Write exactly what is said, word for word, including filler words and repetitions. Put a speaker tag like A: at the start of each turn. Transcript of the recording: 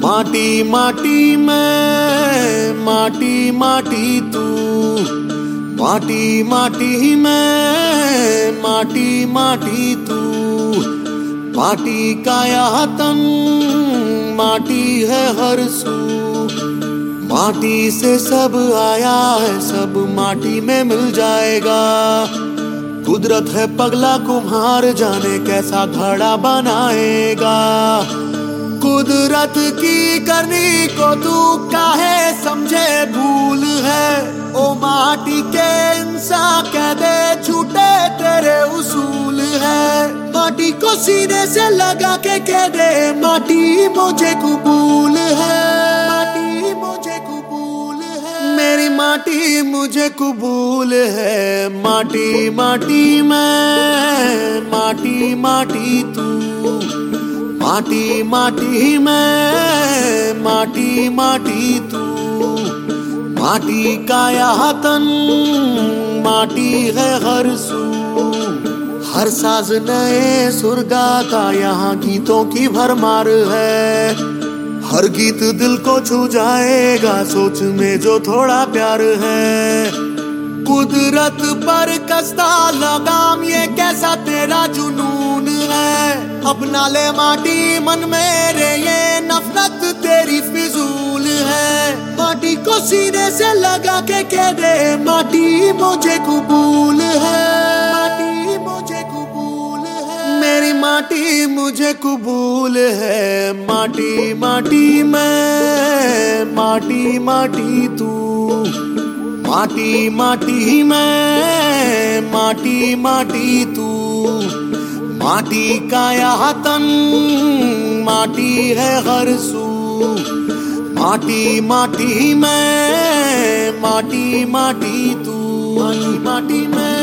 A: माटी माटी मैं, माटी माटी तू, माटी माटी मैं, माटी माटी तू, माटी का यह तन, माटी है हर सू, माटी से सब आया है, सब माटी में मिल जाएगा। कुदरत है पगला कुम्हार, जाने कैसा घड़ा बनाएगा। कुदरत की करनी को तू काहे समझे भूल है, ओ माटी के इंसान कह दे छूटे तेरे उसूल है। माटी को सीने से लगा के कह दे माटी मुझे कबूल है, माटी मुझे कबूल है, मेरी माटी मुझे कबूल है। माटी माटी मैं, माटी माटी तू, माटी माटी मैं, माटी माटी तू, माटी का यह तन, माटी है हर सू। हर साज नए सुर गाता, यहाँ गीतों की भरमार है। हर गीत दिल को छू जाएगा, सोच में जो थोड़ा प्यार है। कुदरत पर कसता लगाम, ये कैसा तेरा जुनून है। अपना ले माटी मन मेरे, ये नफरत तेरी फिजूल है। माटी को सीने से लगा के कह दे माटी मुझे कबूल है, माटी मुझे कबूल है, मेरी माटी मुझे कबूल है। माटी माटी मैं, माटी माटी तू, माटी माटी मैं, माटी माटी तू, माटी का यह तन, माटी है हर सू। माटी माटी मैं, माटी माटी तू, माटी माटी मैं।